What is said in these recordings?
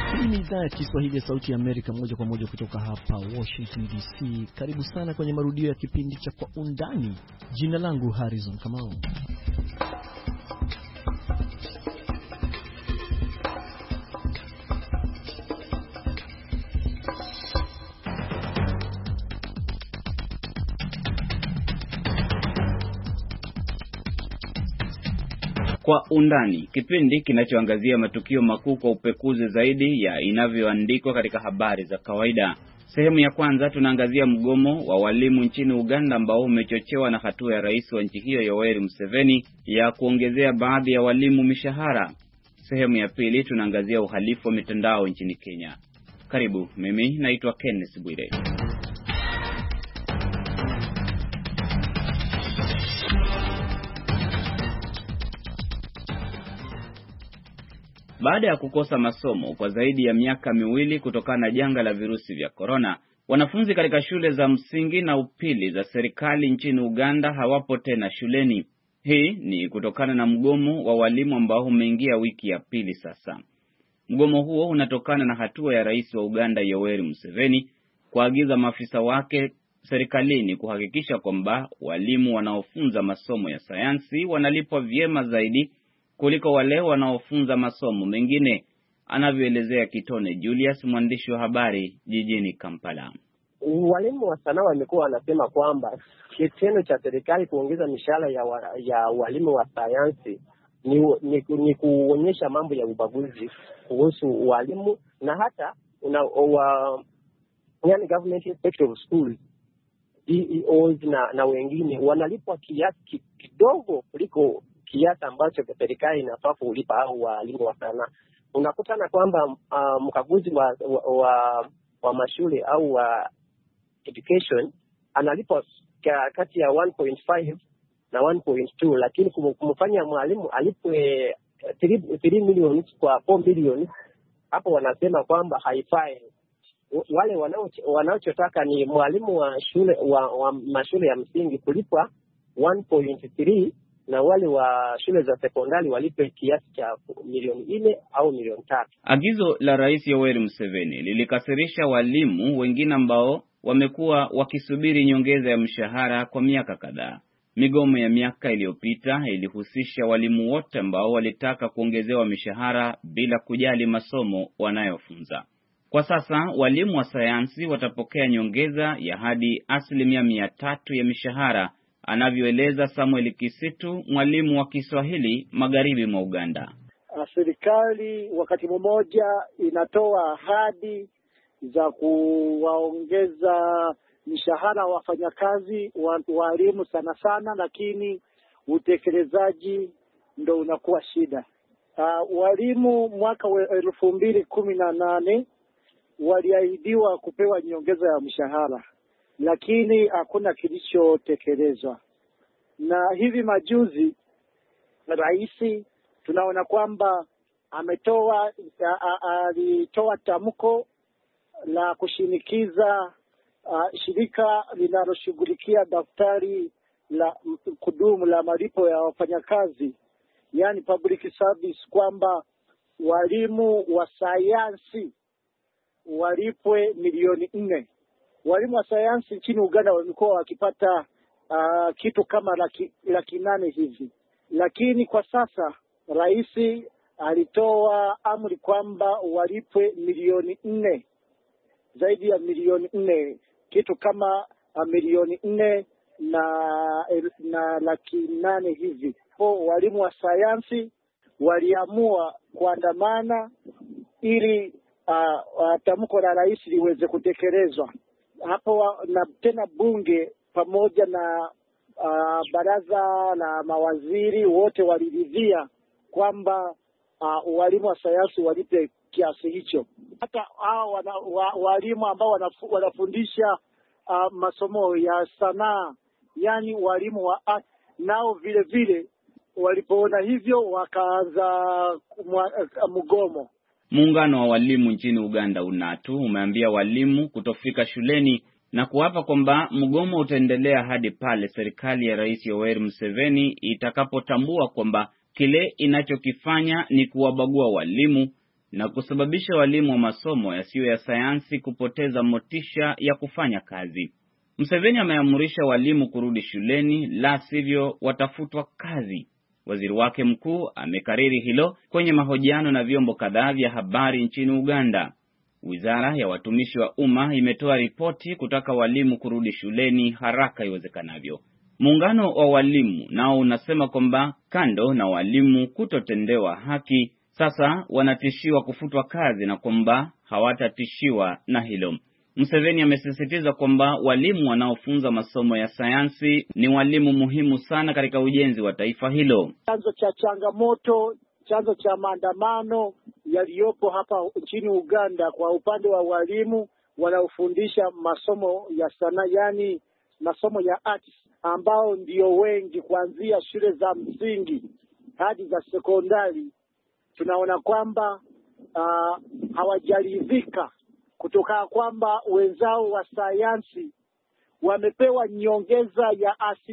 Hii ni idhaa ya Kiswahili ya Sauti ya Amerika, moja kwa moja kutoka hapa Washington DC. Karibu sana kwenye marudio ya kipindi cha Kwa Undani. Jina langu Harrison Kamau. Kwa Undani, kipindi kinachoangazia matukio makuu kwa upekuzi zaidi ya inavyoandikwa katika habari za kawaida. Sehemu ya kwanza tunaangazia mgomo wa walimu nchini Uganda ambao umechochewa na hatua ya rais wa nchi hiyo Yoweri Museveni ya kuongezea baadhi ya walimu mishahara. Sehemu ya pili tunaangazia uhalifu wa mitandao nchini Kenya. Karibu, mimi naitwa Kenneth Bwire. Baada ya kukosa masomo kwa zaidi ya miaka miwili kutokana na janga la virusi vya korona, wanafunzi katika shule za msingi na upili za serikali nchini Uganda hawapo tena shuleni. Hii ni kutokana na mgomo wa walimu ambao umeingia wiki ya pili sasa. Mgomo huo unatokana na hatua ya rais wa Uganda Yoweri Museveni kuagiza maafisa wake serikalini kuhakikisha kwamba walimu wanaofunza masomo ya sayansi wanalipwa vyema zaidi kuliko wale wanaofunza masomo mengine, anavyoelezea Kitone Julius, mwandishi wa habari jijini Kampala. Walimu wa sanaa wamekuwa wanasema kwamba kitendo cha serikali kuongeza mishahara ya walimu wa sayansi ni kuonyesha mambo ya ubaguzi kuhusu walimu, na hata yani government inspector of schools, DEOs na wengine wanalipwa kiasi kidogo kuliko kiasi ambacho serikali inafaa kulipa hao walimu wa sanaa. Unakutana kwamba mkaguzi wa mashule au wa education analipwa kati ya 1.5 na 1.2, lakini kumfanya mwalimu alipwe 3 million kwa 4 million, hapo wanasema kwamba haifai. Wale wanaochotaka ni mwalimu wa shule wa mashule ya msingi kulipwa 1.3 na wale wa shule za sekondari walipe kiasi cha milioni 4 au milioni 3. Agizo la Rais Yoweri Museveni lilikasirisha walimu wengine ambao wamekuwa wakisubiri nyongeza ya mshahara kwa miaka kadhaa. Migomo ya miaka iliyopita ilihusisha walimu wote ambao walitaka kuongezewa mishahara bila kujali masomo wanayofunza. Kwa sasa walimu wa sayansi watapokea nyongeza ya hadi 300% ya mishahara, anavyoeleza Samuel Kisitu, mwalimu wa Kiswahili magharibi mwa Uganda. Serikali wakati mmoja inatoa ahadi za kuwaongeza mishahara wafanyakazi walimu sana, lakini utekelezaji ndo unakuwa shida. Walimu mwaka wa 2018 waliahidiwa kupewa nyongeza ya mshahara, lakini hakuna kilichotekelezwa. Na hivi majuzi rais tunaona kwamba alitoa tamko la kushinikiza shirika linaloshughulikia daftari la kudumu la malipo ya wafanyakazi, yani public service, kwamba walimu wa sayansi walipwe milioni 4. Walimu wa sayansi nchini Uganda wamekuwa wakipata kitu kama laki 8 hivi. Lakini kwa sasa rais alitoa amri kwamba walipwe milioni 4, zaidi ya milioni 4, kitu kama milioni 4 na laki 8 hivi. Walimu wa sayansi waliamua kuandamana ili tamko la rais liweze kutekelezwa. Hapo na tena bunge pamoja na baraza la mawaziri wote waliridhia kwamba walimu wa sayansi walipe kiasi hicho. Hata hao walimu ambao wanafundisha masomo ya sanaa, yani walimu wa nao vile vile walipoona hivyo wakaanza mgomo. Muungano wa walimu nchini Uganda UNATU umeambia walimu kutofika shuleni na kuapa kwamba mgomo utaendelea hadi pale serikali ya Rais Yoweri Museveni itakapotambua kwamba kile inachokifanya ni kuwabagua walimu na kusababisha walimu wa masomo yasiyo ya sayansi kupoteza motisha ya kufanya kazi. Museveni ameamrisha walimu kurudi shuleni, la sivyo watafutwa kazi. Waziri wake mkuu amekariri hilo kwenye mahojiano na vyombo kadhaa vya habari nchini Uganda. Wizara ya watumishi wa umma imetoa ripoti kutaka walimu kurudi shuleni haraka iwezekanavyo. Muungano wa walimu nao unasema kwamba kando na walimu kutotendewa haki, sasa wanatishiwa kufutwa kazi na kwamba hawatatishiwa na hilo. Museveni amesisitiza kwamba walimu wanaofunza masomo ya sayansi ni walimu muhimu sana katika ujenzi wa taifa hilo. Chanzo cha changamoto, chanzo cha maandamano yaliyopo hapa nchini Uganda kwa upande wa walimu wanaofundisha masomo ya sanaa, yani masomo ya arts, ambao ndio wengi kuanzia shule za msingi hadi za sekondari, tunaona kwamba hawajaridhika kutoka kwamba wenzao wa sayansi wamepewa nyongeza ya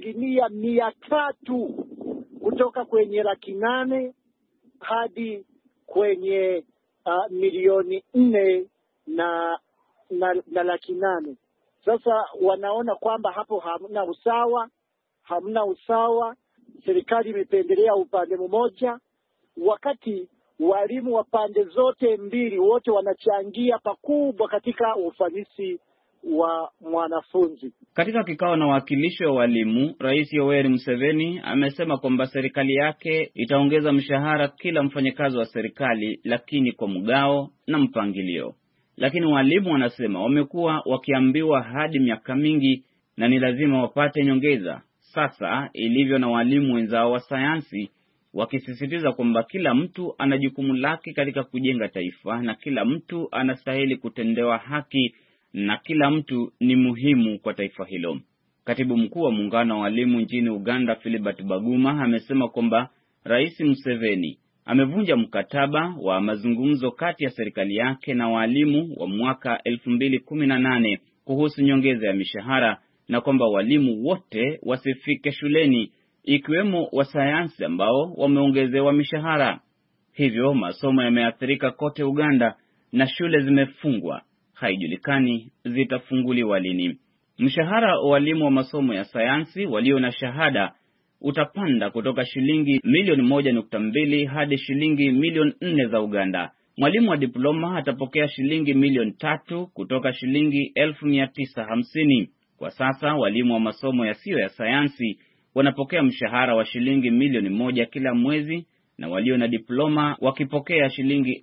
300 kutoka kwenye 800,000 hadi kwenye 4 na 800,000. Sasa wanaona kwamba hapo hamna usawa. Serikali imependelea upande mmoja, wakati walimu wa pande zote mbili wote wanachangia pakubwa katika ufanisi wa mwanafunzi. Katika kikao na wawakilishi wa walimu, Rais Yoweri Museveni amesema kwamba serikali yake itaongeza mshahara kila mfanyakazi wa serikali, lakini kwa mgao na mpangilio. Lakini walimu wanasema wamekuwa wakiambiwa hadi miaka mingi na ni lazima wapate nyongeza. Sasa ilivyo na walimu wenzao wa sayansi, wakisisitiza kwamba kila mtu ana jukumu lake katika kujenga taifa na kila mtu anastahili kutendewa haki na kila mtu ni muhimu kwa taifa hilo. Katibu mkuu wa muungano wa walimu nchini Uganda, Philibert Baguma, amesema kwamba Rais Museveni amevunja mkataba wa mazungumzo kati ya serikali yake na walimu wa mwaka 2018 kuhusu nyongeza ya mishahara na kwamba walimu wote wasifike shuleni, ikiwemo wa sayansi ambao wameongezewa mishahara. Hivyo masomo yameathirika kote Uganda na shule zimefungwa. Haijulikani zitafunguliwa lini. Mshahara wa walimu wa masomo ya sayansi walio na shahada utapanda kutoka shilingi milioni 1.2 hadi shilingi milioni 4 za Uganda. Mwalimu wa diploma atapokea shilingi milioni 3 kutoka shilingi 1950. Kwa sasa walimu wa masomo yasiyo ya sayansi wanapokea mshahara wa shilingi milioni 1 kila mwezi, na walio na diploma wakipokea shilingi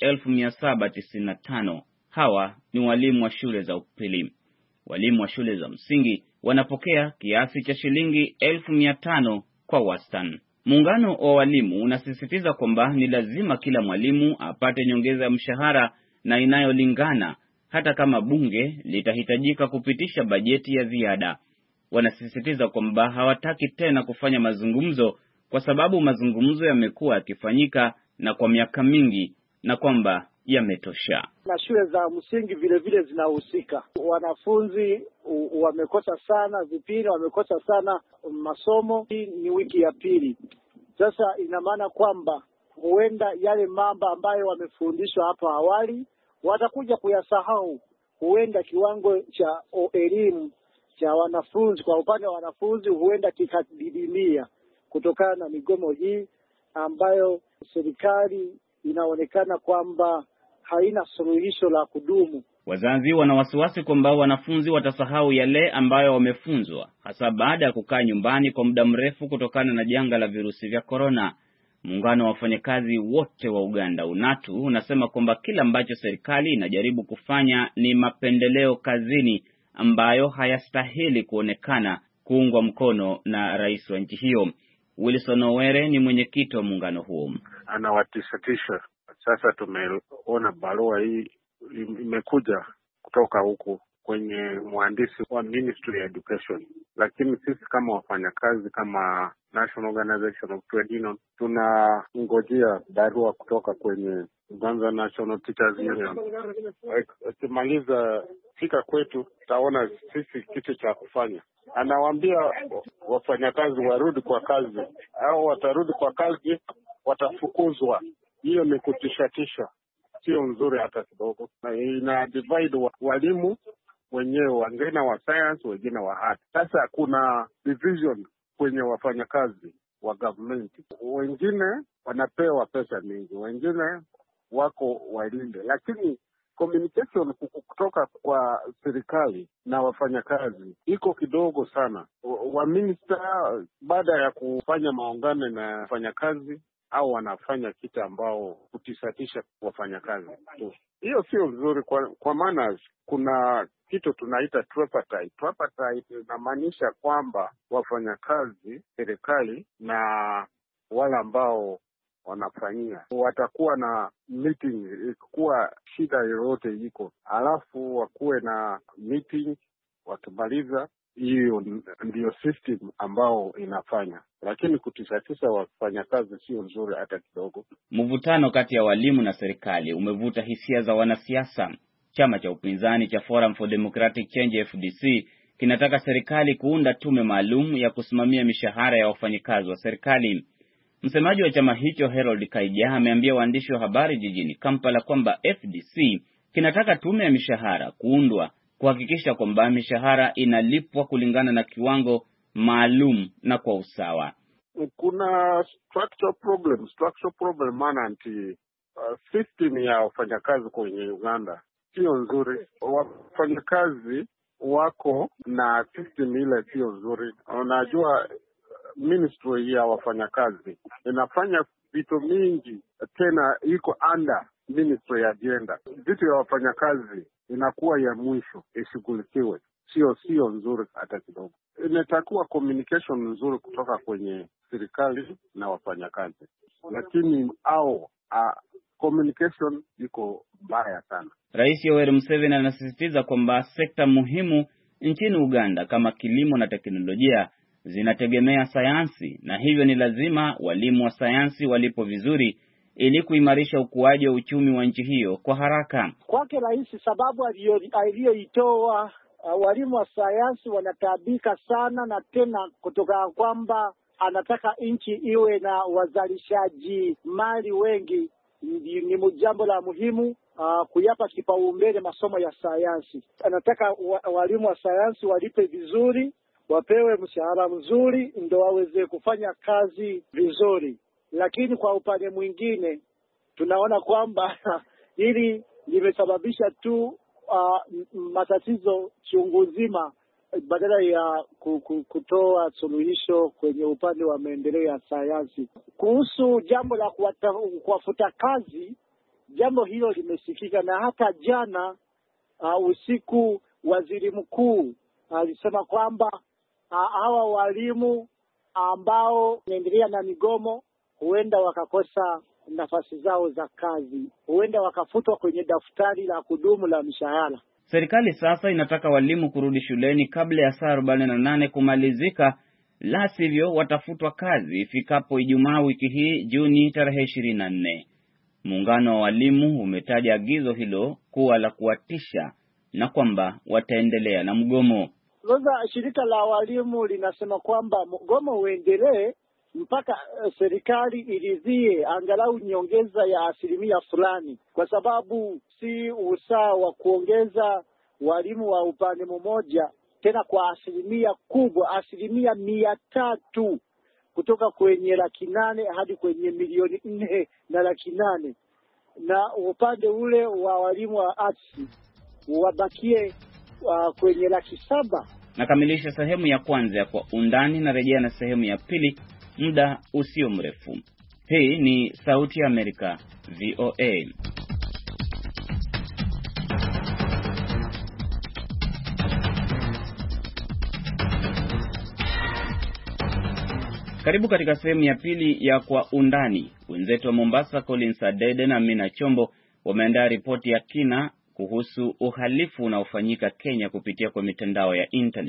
1795. Hawa ni walimu wa shule za upili. Walimu wa shule za msingi wanapokea kiasi cha shilingi 1500 kwa wastani. Muungano wa walimu unasisitiza kwamba ni lazima kila mwalimu apate nyongeza ya mshahara na inayolingana, hata kama bunge litahitajika kupitisha bajeti ya ziada. Wanasisitiza kwamba hawataki tena kufanya mazungumzo kwa sababu mazungumzo yamekuwa yakifanyika na kwa miaka mingi na kwamba yametosha. Na shule za msingi vile vile zinahusika. Wanafunzi wamekosa sana vipindi, wamekosa sana masomo. Hii ni wiki ya pili. Sasa ina maana kwamba huenda yale mambo ambayo wamefundishwa hapo awali watakuja kuyasahau. Huenda kiwango cha elimu cha wanafunzi kwa upande wa wanafunzi huenda kikadidimia kutokana na migomo hii ambayo serikali inaonekana kwamba haina suluhisho la kudumu. Wazazi wana wasiwasi kwamba wanafunzi watasahau yale ambayo wamefunzwa, hasa baada ya kukaa nyumbani kwa muda mrefu kutokana na janga la virusi vya korona. Muungano wa wafanyakazi wote wa Uganda, UNATU, unasema kwamba kila ambacho serikali inajaribu kufanya ni mapendeleo kazini ambayo hayastahili kuonekana kuungwa mkono na rais wa nchi hiyo. Wilson Owere ni mwenyekiti wa muungano huo. Anawatisatisha. Sasa tumeona barua hii imekuja kutoka huku kwenye mhandisi wa Ministry of Education, lakini sisi kama wafanyakazi, kama National Organization of Trade Union, tunangojea barua kutoka kwenye Uganda National Teachers Union. Akimaliza fika kwetu, taona sisi kitu cha kufanya. Anawaambia wafanyakazi warudi kwa kazi, au watarudi kwa kazi watafukuzwa. Hiyo ni kutishatisha. sio nzuri hata kidogo, na ina divide walimu wenyewe, wengine wa science, wengine wa art. Sasa kuna division kwenye wafanyakazi wa government, wengine wanapewa pesa mingi, wengine wako walinde, lakini communication kutoka kwa serikali na wafanyakazi iko kidogo sana. Wa minister baada ya kufanya maungano na wafanyakazi au wanafanya kitu ambao kutisatisha wafanyakazi tu. Hiyo sio nzuri kwa maana kuna kitu tunaita tripartite. Tripartite inamaanisha kwamba wafanyakazi, serikali na wale ambao wanafanyia watakuwa na meeting ikikuwa shida yoyote iko, alafu wakuwe na meeting, wakimaliza hiyo ndio system ambao inafanya, lakini kutishatisha wafanyakazi sio nzuri hata kidogo. Mvutano kati ya walimu na serikali umevuta hisia za wanasiasa. Chama cha upinzani cha Forum for Democratic Change FDC kinataka serikali kuunda tume maalum ya kusimamia mishahara ya wafanyakazi wa serikali. Msemaji wa chama hicho Harold Kaija ameambia waandishi wa habari jijini Kampala kwamba FDC kinataka tume ya mishahara kuundwa kuhakikisha kwamba mishahara inalipwa kulingana na kiwango maalum na kwa usawa. Kuna structural problem maana system ya wafanyakazi kwenye Uganda sio nzuri. Wafanyakazi wako na system ile sio nzuri. Unajua ministry ya wafanyakazi inafanya vitu mingi, tena iko under ministry ya agenda. Vitu ya wafanyakazi inakuwa ya mwisho ishughulikiwe, sio nzuri hata kidogo. Inatakiwa communication nzuri kutoka kwenye serikali na wafanyakazi, lakini communication iko mbaya sana. Rais Yoweri Museveni anasisitiza kwamba sekta muhimu nchini Uganda kama kilimo na teknolojia zinategemea sayansi, na hivyo ni lazima walimu wa sayansi walipo vizuri ili kuimarisha ukuaji wa uchumi wa nchi hiyo kwa haraka. Kwake rais, sababu aliyoitoa, walimu wa sayansi wanataabika sana, na tena kutoka kwamba anataka nchi iwe na wazalishaji mali wengi. Ni jambo la muhimu kuyapa kipaumbele masomo ya sayansi. Anataka walimu wa sayansi walipe vizuri, wapewe mshahara mzuri ndio waweze kufanya kazi vizuri. Lakini kwa upande mwingine tunaona kwamba hili limesababisha tu matatizo chungu nzima badala ya kutoa suluhisho kwenye upande wa maendeleo ya sayansi. Kuhusu jambo la kuwafuta kazi, jambo hilo limesikika, na hata jana usiku waziri mkuu alisema kwamba hawa walimu ambao wanaendelea na migomo huenda wakakosa nafasi zao za kazi, huenda wakafutwa kwenye daftari la kudumu la mishahara. Serikali sasa inataka walimu kurudi shuleni kabla ya saa 48 kumalizika, la sivyo watafutwa kazi ifikapo Ijumaa wiki hii Juni tarehe 24. Muungano wa walimu umetaja agizo hilo kuwa la kuwatisha na kwamba wataendelea na mgomo. Sasa shirika la walimu linasema kwamba mgomo uendelee mpaka serikali iridhie angalau nyongeza ya % fulani, kwa sababu si usawa wa kuongeza walimu wa upande mmoja tena kwa 1% kubwa, 300 kutoka kwenye 800,000 hadi kwenye 4,800,000, na upande ule wa walimu wa arts wabakie kwenye 700,000. Nakamilisha sehemu ya kwanza ya Kwa Undani, na rejea na sehemu ya pili muda usio mrefu. Hii ni Sauti ya Amerika, VOA. Karibu katika sehemu ya pili ya Kwa Undani. Wenzetu wa Mombasa Collins Adede na Mina Chombo wameandaa ripoti ya kina kuhusu uhalifu unaofanyika Kenya kupitia kwa mitandao ya internet.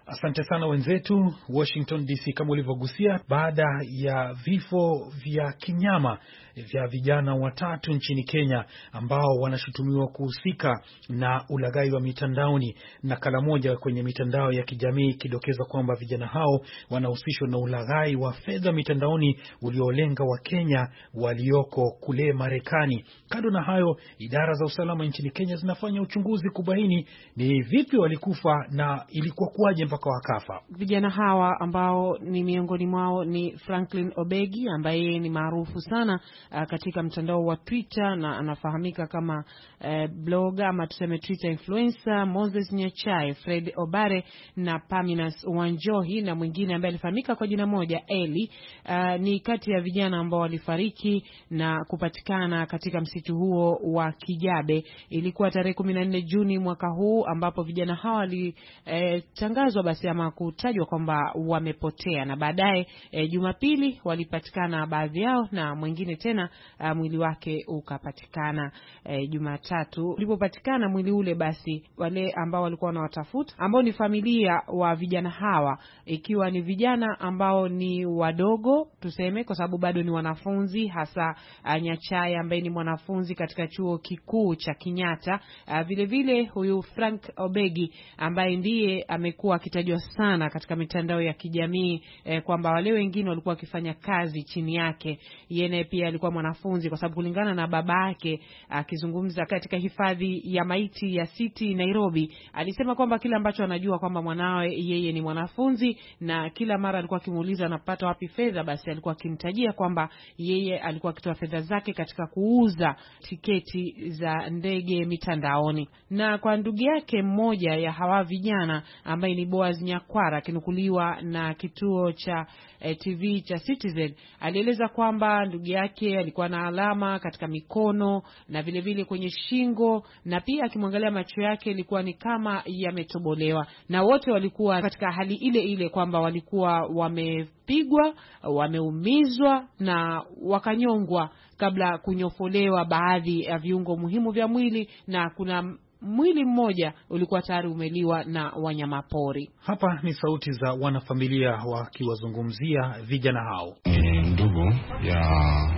Asante sana wenzetu Washington DC. Kama ulivyogusia, baada ya vifo vya kinyama vya vijana watatu nchini Kenya ambao wanashutumiwa kuhusika na ulaghai wa mitandaoni, nakala moja kwenye mitandao ya kijamii ikidokeza kwamba vijana hao wanahusishwa na ulaghai wa fedha mitandaoni uliolenga wa Kenya walioko kule Marekani. Kando na hayo, idara za usalama nchini Kenya zinafanya uchunguzi kubaini ni vipi walikufa na ilikuwa kuwaje mpaka wakafa. Vijana hawa ambao ni miongoni mwao ni Franklin Obegi ambaye ni maarufu sana katika mtandao wa Twitter na anafahamika kama blogger ama tuseme Twitter influencer, Moses Nyachae, Fred Obare na Paminas Wanjohi, na mwingine ambaye alifahamika kwa jina moja Eli. Ni kati ya vijana ambao walifariki na kupatikana katika msitu huo wa Kijabe. Ilikuwa tarehe 14 Juni mwaka huu ambapo vijana hawa walitangazwa basi ama kutajwa kwamba wamepotea, na baadaye Jumapili walipatikana baadhi yao na mwingine tena mwili wake ukapatikana Jumatatu. Ulipopatikana mwili ule, basi wale ambao walikuwa wanawatafuta, ambao ni familia wa vijana hawa, ikiwa ni vijana ambao ni wadogo tuseme, kwa sababu bado ni wanafunzi, hasa Nyachae ambaye ni mwanafunzi katika chuo kikuu cha Kenyatta. Vile vile huyu Frank Obegi ambaye ndiye amekuwa akitajwa sana katika mitandao ya kijamii kwamba wale wengine walikuwa wakifanya kazi chini yake, yeye pia alikuwa mwanafunzi, kwa sababu kulingana na babake akizungumza katika hifadhi ya maiti ya City Nairobi, alisema kwamba kila ambacho anajua kwamba mwanawe yeye ni mwanafunzi, na kila mara alikuwa akimuuliza anapata wapi fedha, basi alikuwa akimtajia kwamba yeye alikuwa akitoa fedha zake katika kuuza tiketi za ndege mitandaoni. Na kwa ndugu yake mmoja ya hawa vijana ambaye ni Boaz Nyakwara, kinukuliwa na kituo cha TV cha Citizen, alieleza kwamba ndugu yake alikuwa na alama katika mikono na vile vile kwenye shingo, na pia akimwangalia macho yake ilikuwa ni kama yametobolewa, na wote walikuwa katika hali ile ile kwamba walikuwa wamepigwa, wameumizwa na wakanyongwa kabla kunyofolewa baadhi ya viungo muhimu vya mwili, na kuna mwili mmoja ulikuwa tayari umeliwa na wanyamapori. Hapa ni sauti za wanafamilia wakiwazungumzia vijana hao. Ndugu ya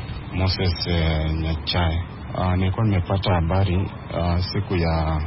Moses Nyachae, nilikuwa nimepata habari siku ya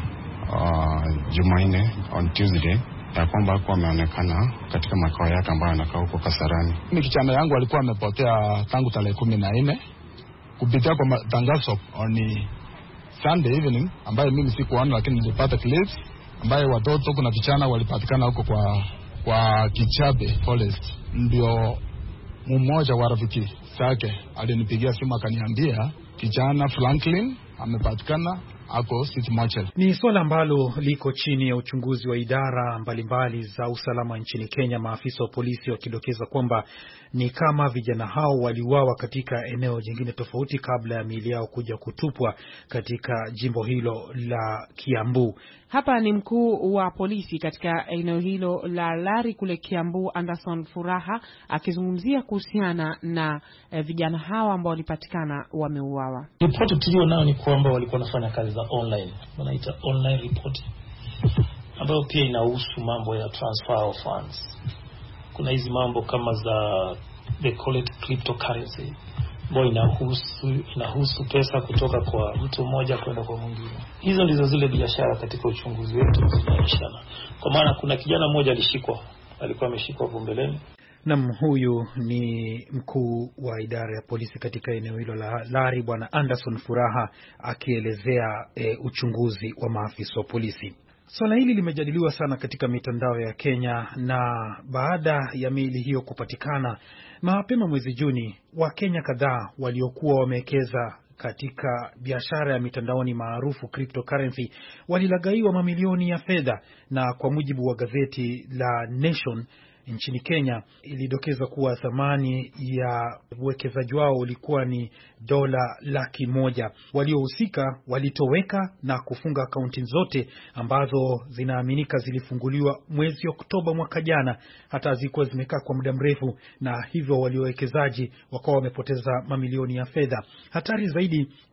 Jumanne on Tuesday ya kwamba alikuwa ameonekana katika makao yake ambayo anakaa huko Kasarani. Mimi kijana yangu alikuwa amepotea tangu tarehe 14 kupitia kwa matangazo on Sunday evening, ambaye mimi sikuona, lakini nilipata clips ambaye watoto kuna vijana walipatikana huko kwa Kichabe Forest. Ndio mmoja wa rafiki zake alinipigia simu akaniambia kijana Franklin amepatikana ako City Mochel. Ni swala ambalo liko chini ya uchunguzi wa idara mbalimbali za usalama nchini Kenya, maafisa wa polisi wakidokeza kwamba ni kama vijana hao waliuawa katika eneo jingine tofauti kabla ya miili yao kuja kutupwa katika jimbo hilo la Kiambu. Hapa ni mkuu wa polisi katika eneo hilo la Lari kule Kiambu, Anderson Furaha, akizungumzia kuhusiana na vijana hawa ambao walipatikana wameuawa. Ripoti tulio nayo ni kwamba walikuwa wanafanya kazi za online, wanaita online reporting, ambayo pia inahusu mambo ya transfer of funds. Kuna hizi mambo kama za they call it cryptocurrency, ambayo inahusu pesa kutoka kwa mtu mmoja kwenda kwa mwingine. Hizo ndizo zile biashara katika uchunguzi wetu zinaonyeshana. Kwa maana kuna kijana mmoja alikuwa ameshikwa Bumbeleni. Huyu ni mkuu wa idara ya polisi katika eneo hilo la Lari, Bwana Anderson Furaha, akielezea uchunguzi wa maafisa wa polisi. Swala hili limejadiliwa sana katika mitandao ya Kenya, na baada ya miili hiyo kupatikana mapema mwezi Juni, Wakenya kadhaa waliokuwa wamewekeza katika biashara ya mitandaoni maarufu cryptocurrency walilagaiwa mamilioni ya fedha, na kwa mujibu wa gazeti la Nation nchini Kenya ilidokeza kuwa thamani ya uwekezaji wao ulikuwa ni $100,000. Waliohusika walitoweka na kufunga akaunti zote ambazo zinaaminika zilifunguliwa mwezi Oktoba mwaka jana, hata zilikuwa zimekaa kwa muda mrefu, na hivyo waliowekezaji wakawa wamepoteza mamilioni ya fedha. Hatari zaidi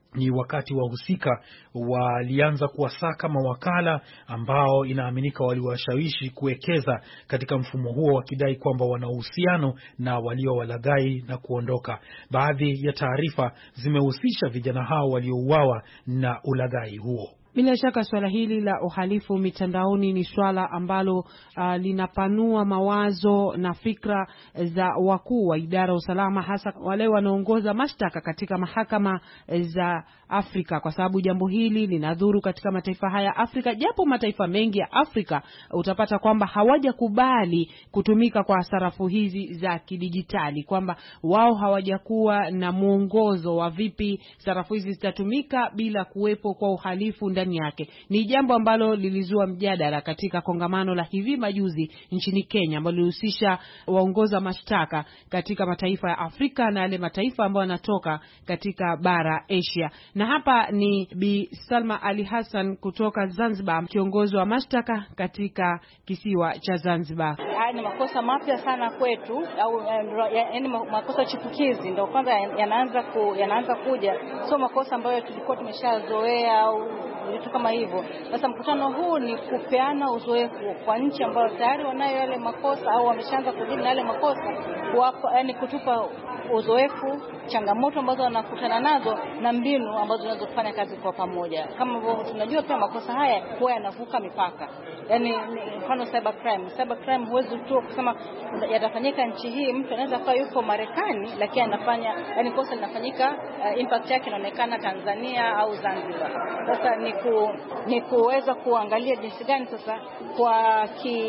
ni wakati wahusika walianza kuwasaka mawakala ambao inaaminika waliwashawishi kuwekeza katika mfumo huo, wakidai kwamba wana uhusiano na waliowalaghai na kuondoka. Baadhi ya taarifa zimehusisha vijana hao waliouawa na ulaghai huo. Bila shaka swala hili la uhalifu mitandaoni ni swala ambalo linapanua mawazo na fikra za wakuu wa idara ya usalama, hasa wale wanaongoza mashtaka katika mahakama za Afrika, kwa sababu jambo hili linadhuru katika mataifa haya Afrika. Japo mataifa mengi ya Afrika utapata kwamba hawajakubali kutumika kwa sarafu hizi za kidijitali, kwamba wao hawajakuwa na mwongozo wa vipi sarafu hizi zitatumika bila kuwepo kwa uhalifu ndani yake. Ni jambo ambalo lilizua mjadala katika kongamano la hivi majuzi nchini Kenya, ambalo lilihusisha waongoza mashtaka katika mataifa ya Afrika na yale mataifa ambayo yanatoka katika bara Asia. Na hapa ni Bi Salma Ali Hassan kutoka Zanzibar, kiongozi wa mashtaka katika kisiwa cha Zanzibar. Haya ni makosa mapya sana kwetu, au yaani makosa chipukizi ndio kwanza yanaanza kuja, sio makosa ambayo tulikuwa tumeshazoea au vitu kama hivyo. Sasa mkutano huu ni kupeana uzoefu kwa nchi ambayo tayari wanayo yale makosa au wameshaanza kudili na yale makosa, yaani kutupa uzoefu, changamoto ambazo wanakutana nazo na mbinu ambazo tunaweza kufanya kazi kwa pamoja. Kama tunajua pia makosa haya huwa yanavuka mipaka. Yaani mfano cyber crime huwezi tu kusema yatafanyika nchi hii, mtu anaweza kuwa yuko Marekani lakini anafanya, yaani kosa linafanyika, impact yake inaonekana Tanzania au Zanzibar. Sasa ni kuweza kuangalia jinsi gani sasa kwa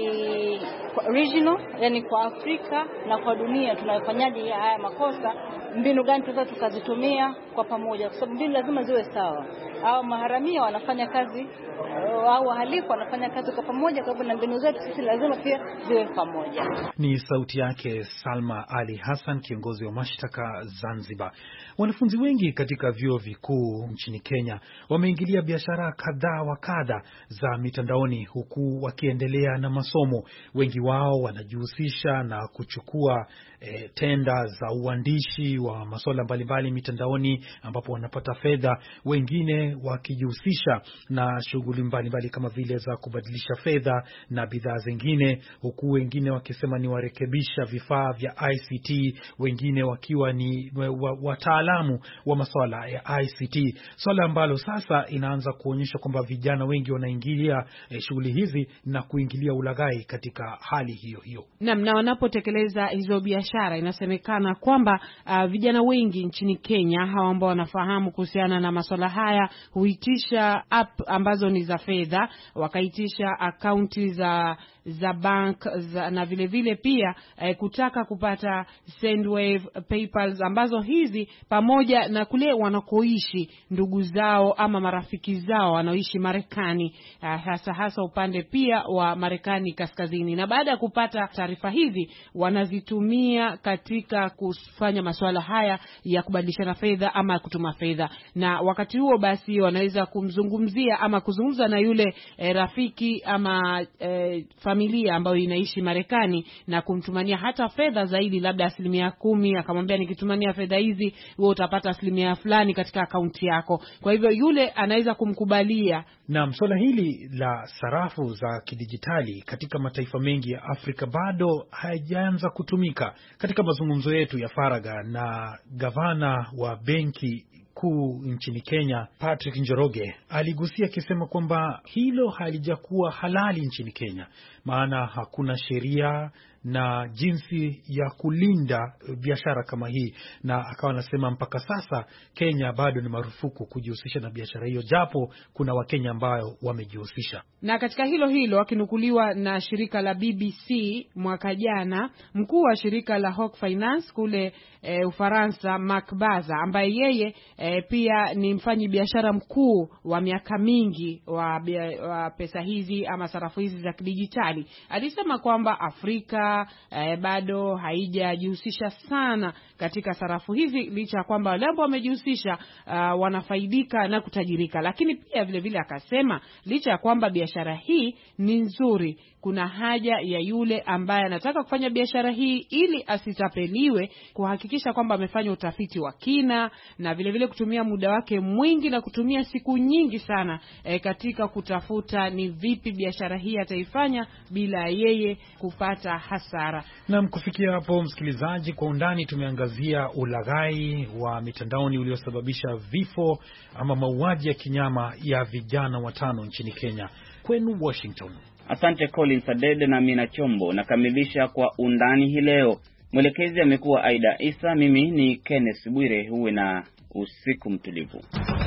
regional, yani kwa Afrika na kwa dunia tunafanyaje haya makosa, mbinu gani tunaweza tukazitumia kwa pamoja, kwa sababu mbinu lazima ziwe sawa. Au maharamia wanafanya kazi au wahalifu wanafanya kazi kwa pamoja, kwa hivyo na mbinu zetu sisi lazima pia ziwe pamoja. Ni sauti yake Salma Ali Hassan, kiongozi wa mashtaka Zanzibar. Wanafunzi wengi katika vyuo vikuu nchini Kenya wameingilia biashara kadhaa wa kadha za mitandaoni huku wakiendelea na masomo. Wengi wao wanajihusisha na kuchukua tenda za uandishi wa masuala mbalimbali mitandaoni ambapo wanapata fedha, wengine wakijihusisha na shughuli mbalimbali kama vile za kubadilisha fedha na bidhaa zingine, huku wengine wakisema ni warekebisha vifaa vya ICT, wengine wakiwa ni wataalamu wa masuala ya ICT. Swala ambalo sasa inaanza kuonyesha kwamba vijana wengi wanaingilia shughuli hizi na kuingilia ulaghai katika hali hiyo hiyo. Na wanapotekeleza hizo biashara, inasemekana kwamba vijana wengi nchini Kenya hawa ambao wanafahamu kuhusiana na masuala haya huitisha app ambazo ni za fedha, wakaitisha akaunti za bank na vile vile pia kutaka kupata Sendwave, PayPal, ambazo hizi pamoja na kule wanakoishi ndugu zao ama marafiki zao wanaoishi Marekani, hasa upande pia wa Marekani kaskazini. Na baada ya kupata taarifa hizi wanazitumia katika kufanya masuala haya ya kubadilishana fedha ama kutuma fedha. Na wakati huo basi wanaweza kumzungumzia ama kuzungumza na yule rafiki ama familia ambayo inaishi Marekani na kumtumania hata fedha zaidi, labda 10%, akamwambia nikitumania fedha hizi wewe utapata 10% fulani katika akaunti yako. Kwa hivyo yule anaweza kumkubalia. Na swala hili la sarafu za kidijitali katika mataifa mengi ya Afrika bado haijaanza kutumika. Katika mazungumzo yetu ya faragha na gavana wa benki kuu nchini Kenya, Patrick Njoroge, aligusia akisema kwamba hilo halijakuwa halali nchini Kenya, maana hakuna sheria na jinsi ya kulinda biashara kama hii, na akawa anasema mpaka sasa Kenya bado ni marufuku kujihusisha na biashara hiyo, japo kuna Wakenya ambao wamejihusisha. Na katika hilo akinukuliwa na shirika la BBC mwaka jana, mkuu wa shirika la Hawk Finance kule Ufaransa, Mark Baza, ambaye yeye pia ni mfanyi biashara mkuu wa miaka mingi wa pesa hizi ama sarafu hizi za kidijitali, alisema kwamba Afrika bado haijajihusisha sana katika sarafu hizi, licha ya kwamba wale ambao wamejihusisha wanafaidika na kutajirika. Lakini pia vile vile akasema licha ya kwamba biashara hii ni nzuri, kuna haja ya yule ambaye anataka kufanya biashara hii ili asitapeliwe, kuhakikisha kwamba amefanya utafiti wa kina na vile vile kutumia muda wake mwingi na kutumia siku nyingi sana katika kutafuta ni vipi biashara hii ataifanya bila yeye kupata hasara. Na kufikia hapo, msikilizaji, kwa undani tumeangazia ulaghai wa mitandaoni uliosababisha vifo ama mauaji ya kinyama ya vijana 5 nchini Kenya. Kwenu Washington. Asante Collins Adede na Mina Chombo. Nakamilisha kwa undani hii leo. Mwelekezi amekuwa Aida Isa, mimi ni Kenneth Bwire. Uwe na usiku mtulivu.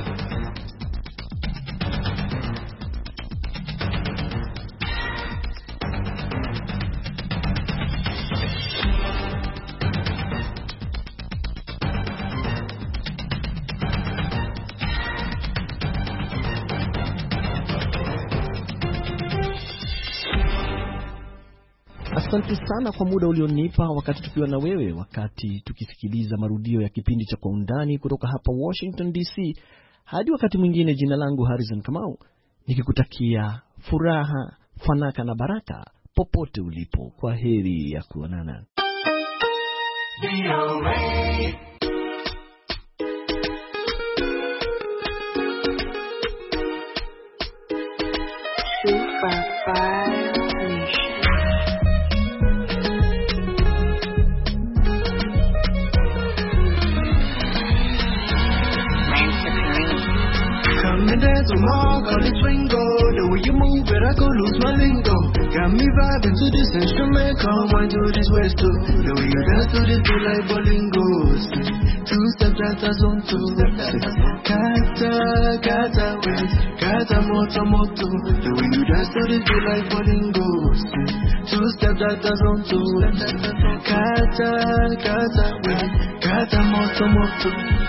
Asante sana kwa muda ulionipa wakati tukiwa na wewe, wakati tukisikiliza marudio ya kipindi cha Kwa Undani kutoka hapa Washington DC. Hadi wakati mwingine, jina langu Harrison Kamau, nikikutakia furaha, fanaka na baraka popote ulipo. Kwa heri ya kuonana. Dance with Mark on the Twingo. The way you move it, I go lose my lingo. Got me vibing to this instrument, come on to this west too. The way you dance to this beat like bolingos. 2 step that's on 2. Kata, kata, wait, kata moto moto. The way you dance to this beat like bolingos. 2 step that's on 2. Kata, kata, wait, kata moto moto.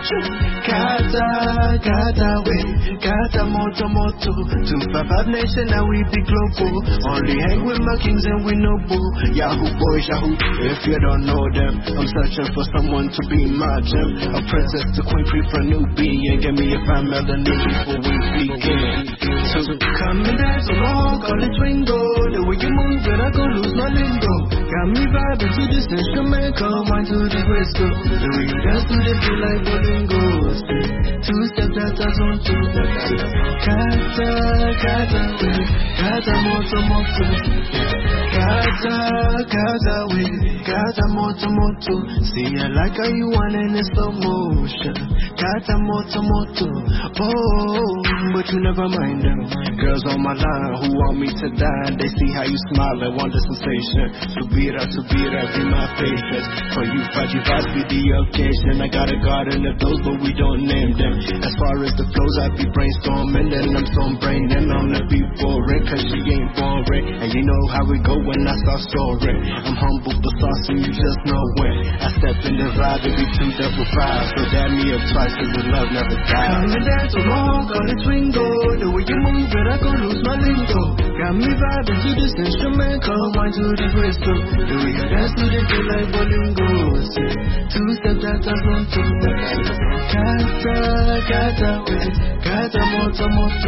Kata, kata, wait, kata moto moto. 255 nation, now we be global. Only hang with my kings and we noble. Yahoo boys, Yahoo. If you don't know them, I'm searching for someone to be my gem. A princess to queen, free for newbie, and give me a fine melody before we begin. So come and dance along, call it Twingo. The way you move it, I go lose my lingo. Got me vibing to this instrument, come on to the west go. The way you dance to the beat like bolingos. 2 step that's on 2. Kata, kata, wait, kata moto moto. Kata, kata, wait, kata moto moto. See, I like how you want in slow motion. Kata moto moto. Oh, but you never mind them. Girls on my line who want me to die. They see how you smile and want the sensation. Subira, be my patience. For you, Faji vibes be the occasion. I got a garden of those, but we don't name them. As far as the flows, I be brainstorming. Then I'm some brain, then I'm not be boring. Cause she ain't boring. And you know how it go when I start soaring. I'm humble but saucy, you just know when. I step in the vibe, it be 2 double 5. So that me up twice, cause the love never dies. Come and dance along, call it Twingo. The way you move it, I go lose my lingo. Got me vibing to this instrument, come on to the crystal. The way you dance to the beat like bolingos. 2 step that's on 2. Kata, kata, wait, kata moto moto.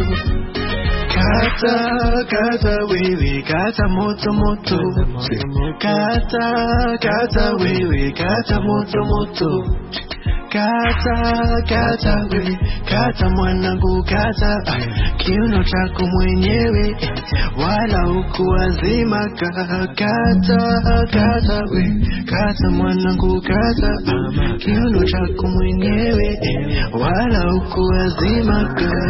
Kata, kata, wait, kata moto moto. Kata, kata, wait, kata moto moto. Kata, kata, we, kata mwanangu kata. Kiuno chako mwenyewe wala ukuazima. Kata, kata, we, kata mwanangu kata. Kiuno chako mwenyewe wala ukuazima.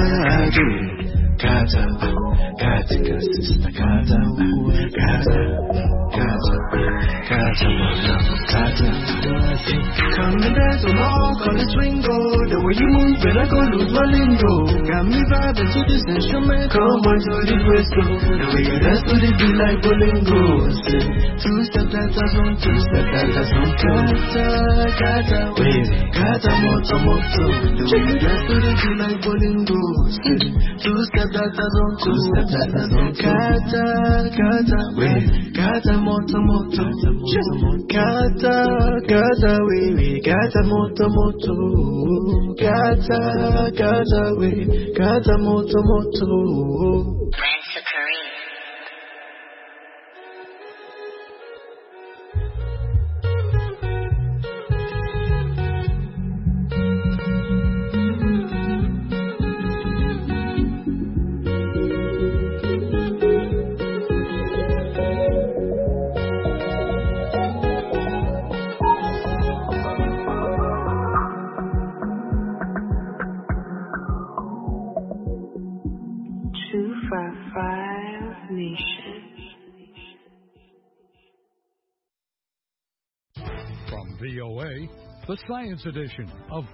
Kata, kata, sister kata. Kata, kata, kata mwanangu kata. Come and dance along, call it Twingo. The way you move and I go lose my lingo. Got me vibing to this instrument. Come on to this Wesco. The way you dance to this beat like Bolingo. Two-step that's on, two-step that's on. Kata, wait, kata moto moto. The way you dance to this beat like Bolingo. Two-step that's on, two-step that's on. Kata, wait, kata moto moto. Kata, wait, kata moto moto. Kata, wait, kata moto moto. From VOA, the Science Edition of